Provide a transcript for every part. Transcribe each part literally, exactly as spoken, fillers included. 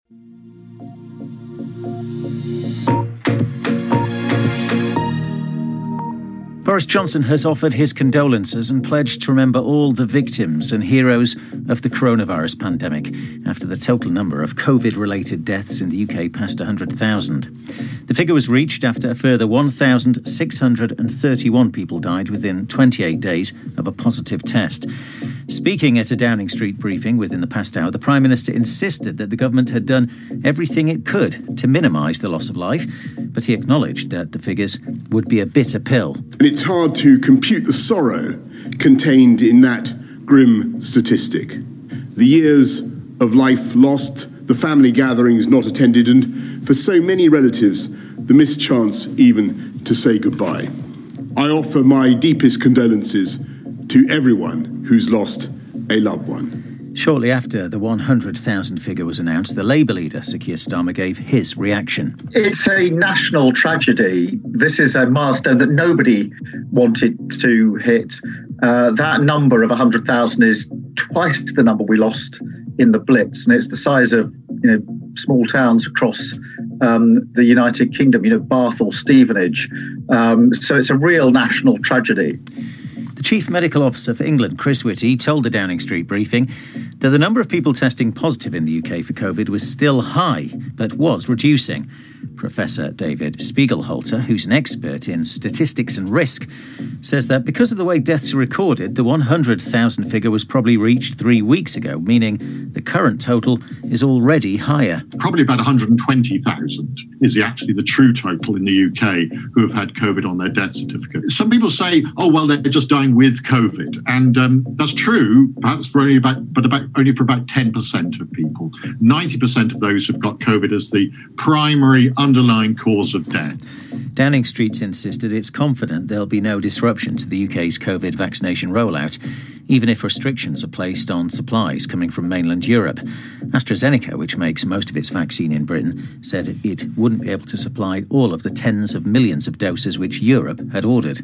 Boris Johnson has offered his condolences and pledged to remember all the victims and heroes of the coronavirus pandemic after the total number of COVID-related deaths in the U K passed one hundred thousand. The figure was reached after a further one thousand six hundred thirty-one people died within twenty-eight days of a positive test. Speaking at a Downing Street briefing within the past hour, the Prime Minister insisted that the government had done everything it could to minimise the loss of life, but he acknowledged that the figures would be a bitter pill. And it's hard to compute the sorrow contained in that grim statistic. The years of life lost, the family gatherings not attended, and for so many relatives, the mischance even to say goodbye. I offer my deepest condolences to everyone who's lost a loved one. Shortly after the one hundred thousand figure was announced, the Labour leader, Sir Keir Starmer, gave his reaction. It's a national tragedy. This is a milestone that nobody wanted to hit. Uh, that number of one hundred thousand is twice the number we lost in the Blitz, and it's the size of, you know, small towns across um, the United Kingdom, you know, Bath or Stevenage. Um, so it's a real national tragedy. The Chief Medical Officer for England, Chris Whitty, told the Downing Street briefing that the number of people testing positive in the U K for COVID was still high, but was reducing. Professor David Spiegelhalter, who's an expert in statistics and risk, says that because of the way deaths are recorded, the one hundred thousand figure was probably reached three weeks ago, meaning the current total is already higher. Probably about one hundred twenty thousand is the, actually the true total in the U K who have had COVID on their death certificate. Some people say, oh, well, they're just dying with COVID. And um, that's true, perhaps for only about, but about only for about ten percent of people. ninety percent of those who've got COVID as the primary underlying cause of death. Downing Street's insisted it's confident there'll be no disruption to the U K's COVID vaccination rollout, even if restrictions are placed on supplies coming from mainland Europe. AstraZeneca, which makes most of its vaccine in Britain, said it wouldn't be able to supply all of the tens of millions of doses which Europe had ordered.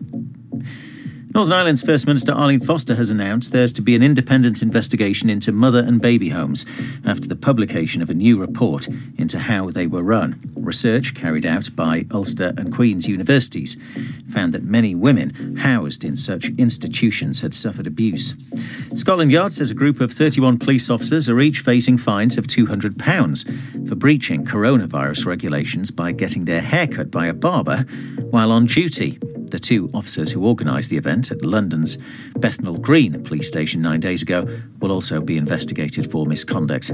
Northern Ireland's First Minister Arlene Foster has announced there's to be an independent investigation into mother and baby homes after the publication of a new report into how they were run. Research carried out by Ulster and Queen's universities found that many women housed in such institutions had suffered abuse. Scotland Yard says a group of thirty-one police officers are each facing fines of two hundred pounds for breaching coronavirus regulations by getting their hair cut by a barber while on duty. The two officers who organised the event at London's Bethnal Green police station nine days ago will also be investigated for misconduct.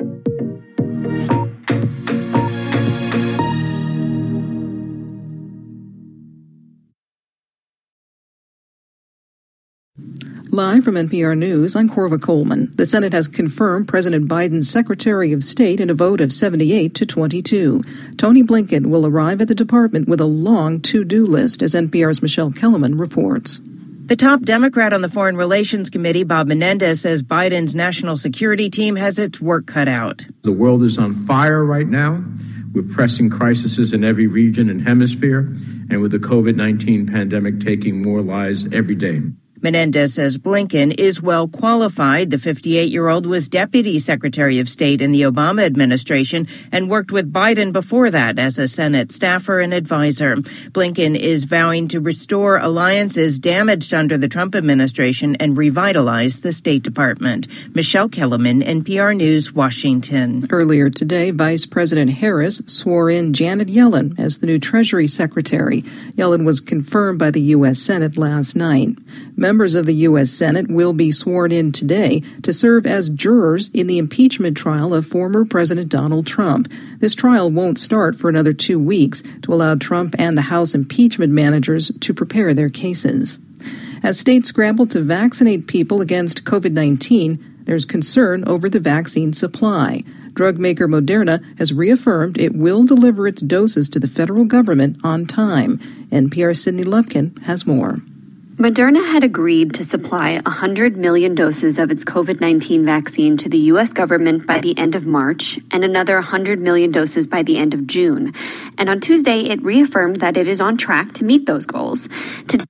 Live from N P R News, I'm Corva Coleman. The Senate has confirmed President Biden's Secretary of State in a vote of seventy-eight to twenty-two. Tony Blinken will arrive at the department with a long to-do list, as N P R's Michelle Kellerman reports. The top Democrat on the Foreign Relations Committee, Bob Menendez, says Biden's national security team has its work cut out. The world is on fire right now, with pressing crises in every region and hemisphere, and with the COVID nineteen pandemic taking more lives every day. Menendez says Blinken is well qualified. The fifty-eight-year-old was Deputy Secretary of State in the Obama administration and worked with Biden before that as a Senate staffer and advisor. Blinken is vowing to restore alliances damaged under the Trump administration and revitalize the State Department. Michelle Kellerman, N P R News, Washington. Earlier today, Vice President Harris swore in Janet Yellen as the new Treasury Secretary. Yellen was confirmed by the U S Senate last night. Members of the U S Senate will be sworn in today to serve as jurors in the impeachment trial of former President Donald Trump. This trial won't start for another two weeks to allow Trump and the House impeachment managers to prepare their cases. As states scramble to vaccinate people against COVID nineteen, there's concern over the vaccine supply. Drug maker Moderna has reaffirmed it will deliver its doses to the federal government on time. N P R's Sydney Lupkin has more. Moderna had agreed to supply one hundred million doses of its COVID nineteen vaccine to the U S government by the end of March and another one hundred million doses by the end of June. And on Tuesday, it reaffirmed that it is on track to meet those goals. Today,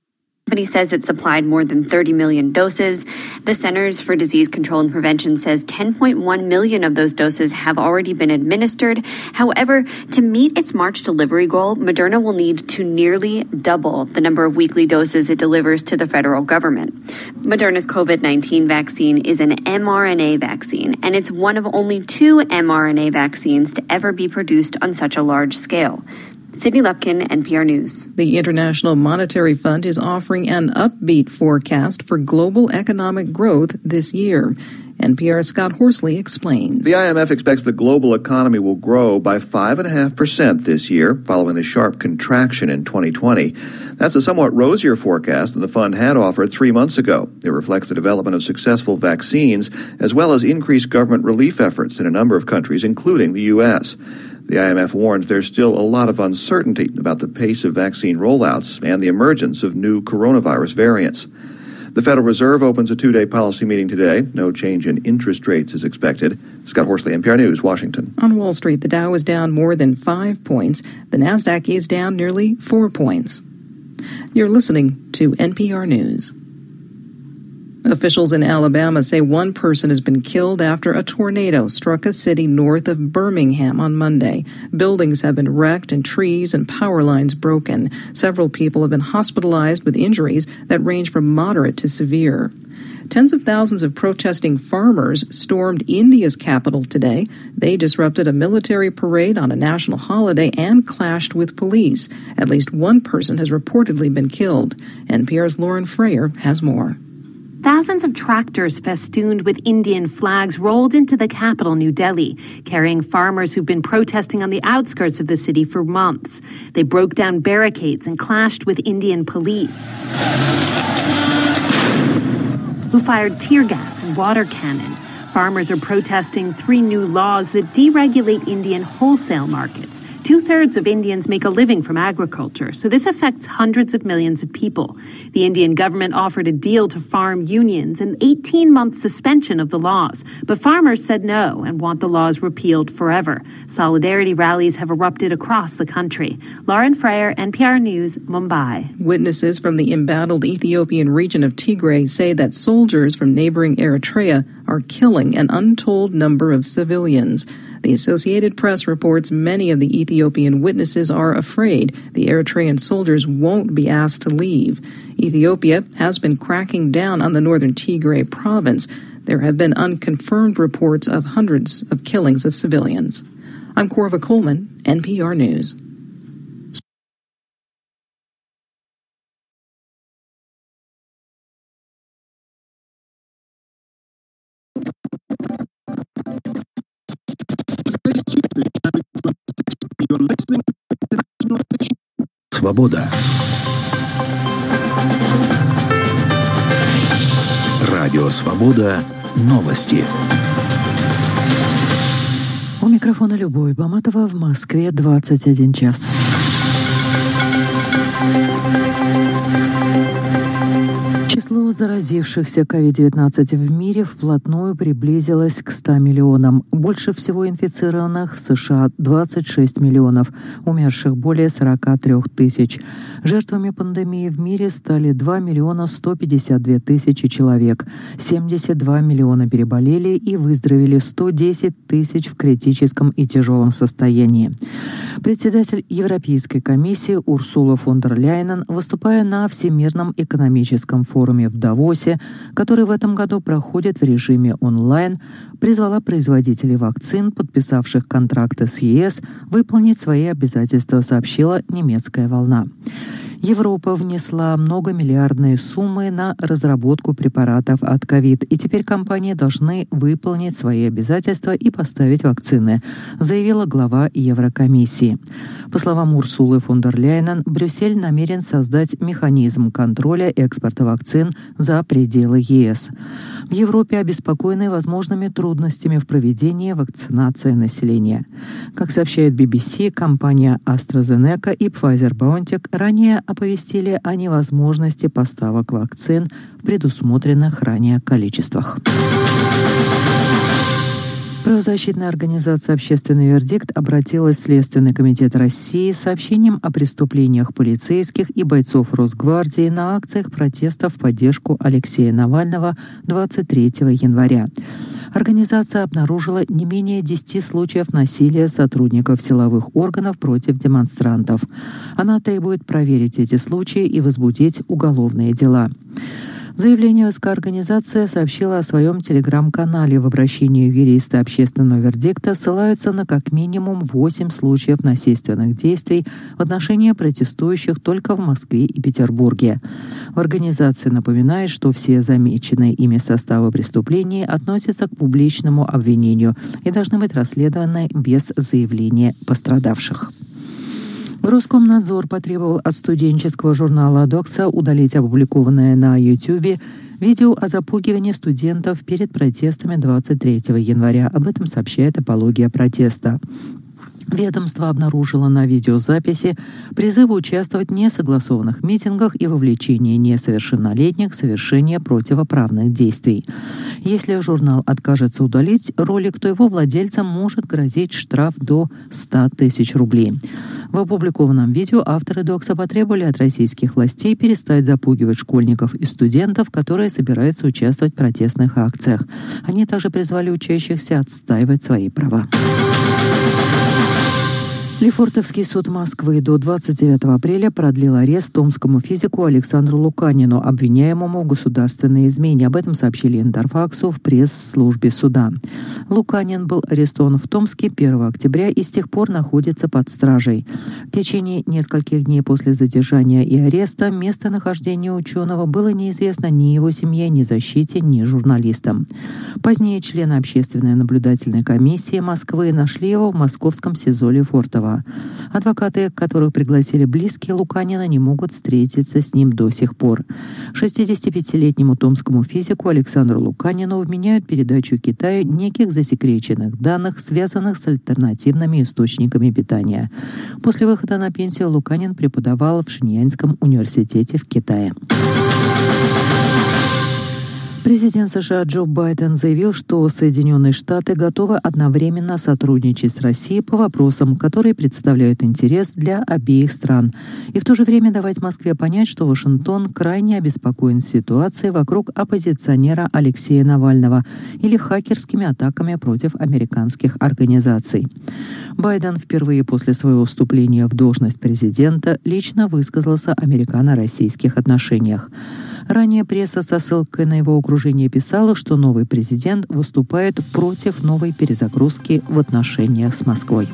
The company says it supplied more than thirty million doses. The Centers for Disease Control and Prevention says ten point one million of those doses have already been administered. However, to meet its March delivery goal, Moderna will need to nearly double the number of weekly doses it delivers to the federal government. Moderna's COVID nineteen vaccine is an mRNA vaccine, and it's one of only two mRNA vaccines to ever be produced on such a large scale. Sydney Lupkin, N P R News. The International Monetary Fund is offering an upbeat forecast for global economic growth this year. N P R's Scott Horsley explains. The I M F expects the global economy will grow by five point five percent this year, following the sharp contraction in twenty twenty. That's a somewhat rosier forecast than the fund had offered three months ago. It reflects the development of successful vaccines, as well as increased government relief efforts in a number of countries, including the U S. The I M F warns there's still a lot of uncertainty about the pace of vaccine rollouts and the emergence of new coronavirus variants. The Federal Reserve opens a two-day policy meeting today. No change in interest rates is expected. Scott Horsley, N P R News, Washington. On Wall Street, the Dow is down more than five points. The Nasdaq is down nearly four points. You're listening to N P R News. Officials in Alabama say one person has been killed after a tornado struck a city north of Birmingham on Monday. Buildings have been wrecked and trees and power lines broken. Several people have been hospitalized with injuries that range from moderate to severe. Tens of thousands of protesting farmers stormed India's capital today. They disrupted a military parade on a national holiday and clashed with police. At least one person has reportedly been killed. N P R's Lauren Frayer has more. Thousands of tractors festooned with Indian flags rolled into the capital, New Delhi, carrying farmers who've been protesting on the outskirts of the city for months. They broke down barricades and clashed with Indian police, who fired tear gas and water cannon. Farmers are protesting three new laws that deregulate Indian wholesale markets. Two-thirds of Indians make a living from agriculture, so this affects hundreds of millions of people. The Indian government offered a deal to farm unions, an eighteen-month suspension of the laws. But farmers said no and want the laws repealed forever. Solidarity rallies have erupted across the country. Lauren Frayer, N P R News, Mumbai. Witnesses from the embattled Ethiopian region of Tigray say that soldiers from neighboring Eritrea are killing an untold number of civilians. The Associated Press reports many of the Ethiopian witnesses are afraid the Eritrean soldiers won't be asked to leave. Ethiopia has been cracking down on the northern Tigray province. There have been unconfirmed reports of hundreds of killings of civilians. I'm Corva Coleman, N P R News. Свобода. Радио Свобода. Новости. У микрофона Любовь Баматова. В Москве двадцать один час. Число заразившихся ковид девятнадцать в мире вплотную приблизилось к ста миллионам. Больше всего инфицированных в США – двадцать шесть миллионов, умерших более сорок три тысяч. Жертвами пандемии в мире стали два миллиона сто пятьдесят две тысячи человек. семьдесят два миллиона переболели и выздоровели сто десять тысяч в критическом и тяжелом состоянии. Председатель Европейской комиссии Урсула фон дер Ляйен, выступая на Всемирном экономическом форуме в Давосе, который в этом году проходит в режиме онлайн, призвала производителей вакцин, подписавших контракты с ЕС, выполнить свои обязательства, сообщила немецкая «Волна». Европа внесла многомиллиардные суммы на разработку препаратов от ковид, и теперь компании должны выполнить свои обязательства и поставить вакцины, заявила глава Еврокомиссии. По словам Урсулы фон дер Ляйен, Брюссель намерен создать механизм контроля экспорта вакцин за пределы ЕС. В Европе обеспокоены возможными трудностями в проведении вакцинации населения. Как сообщает би би си, компания AstraZeneca и Pfizer-BioNTech ранее оповестили о невозможности поставок вакцин в предусмотренных ранее количествах. Правозащитная организация «Общественный вердикт» обратилась в Следственный комитет России с сообщением о преступлениях полицейских и бойцов Росгвардии на акциях протеста в поддержку Алексея Навального двадцать третьего января. Организация обнаружила не менее десяти случаев насилия сотрудников силовых органов против демонстрантов. Она требует проверить эти случаи и возбудить уголовные дела. В заявлении ВСК организация сообщила о своем телеграм-канале. В обращении юристы общественного вердикта ссылаются на как минимум восемь случаев насильственных действий в отношении протестующих только в Москве и Петербурге. В организации напоминает, что все замеченные ими составы преступлений относятся к публичному обвинению и должны быть расследованы без заявления пострадавших. Роскомнадзор потребовал от студенческого журнала «Докса» удалить опубликованное на Ютьюбе видео о запугивании студентов перед протестами двадцать третьего января. Об этом сообщает «Апология протеста». Ведомство обнаружило на видеозаписи призывы участвовать в несогласованных митингах и вовлечение несовершеннолетних в совершение противоправных действий. Если журнал откажется удалить ролик, то его владельцам может грозить штраф до ста тысяч рублей. В опубликованном видео авторы «Докса» потребовали от российских властей перестать запугивать школьников и студентов, которые собираются участвовать в протестных акциях. Они также призвали учащихся отстаивать свои права. Лефортовский суд Москвы до двадцать девятого апреля продлил арест томскому физику Александру Луканину, обвиняемому в государственной измене. Об этом сообщили Интерфаксу в пресс-службе суда. Луканин был арестован в Томске первого октября и с тех пор находится под стражей. В течение нескольких дней после задержания и ареста местонахождение ученого было неизвестно ни его семье, ни защите, ни журналистам. Позднее члены общественной наблюдательной комиссии Москвы нашли его в московском СИЗО Лефортово. Адвокаты, которых пригласили близкие Луканина, не могут встретиться с ним до сих пор. шестидесятипятилетнему томскому физику Александру Луканину вменяют передачу Китаю неких засекреченных данных, связанных с альтернативными источниками питания. После выхода на пенсию Луканин преподавал в Шиньянском университете в Китае. Президент США Джо Байден заявил, что Соединенные Штаты готовы одновременно сотрудничать с Россией по вопросам, которые представляют интерес для обеих стран, и в то же время давать Москве понять, что Вашингтон крайне обеспокоен ситуацией вокруг оппозиционера Алексея Навального или хакерскими атаками против американских организаций. Байден впервые после своего вступления в должность президента лично высказался о американо-российских отношениях. Ранее пресса со ссылкой на его окружение писала, что новый президент выступает против новой перезагрузки в отношениях с Москвой.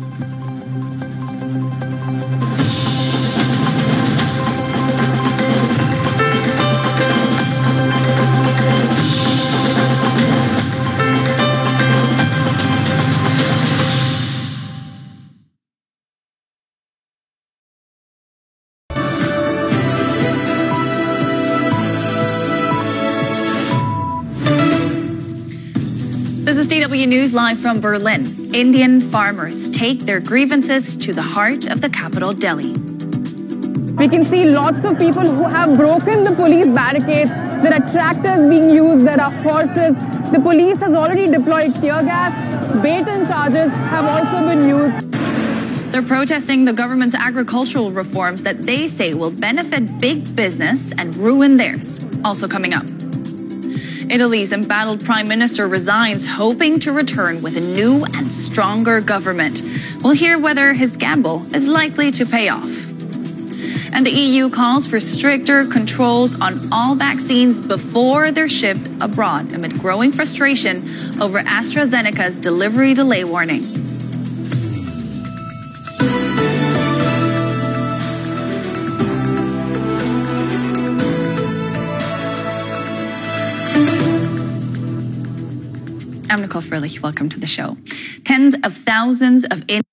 This is D W News live from Berlin. Indian farmers take their grievances to the heart of the capital, Delhi. We can see lots of people who have broken the police barricades. There are tractors being used, there are horses. The police has already deployed tear gas. Bait-in charges have also been used. They're protesting the government's agricultural reforms that they say will benefit big business and ruin theirs. Also coming up. Italy's embattled prime minister resigns, hoping to return with a new and stronger government. We'll hear whether his gamble is likely to pay off. And the E U calls for stricter controls on all vaccines before they're shipped abroad amid growing frustration over AstraZeneca's delivery delay warning. I'm Nicole Furlich. Welcome to the show. Tens of thousands of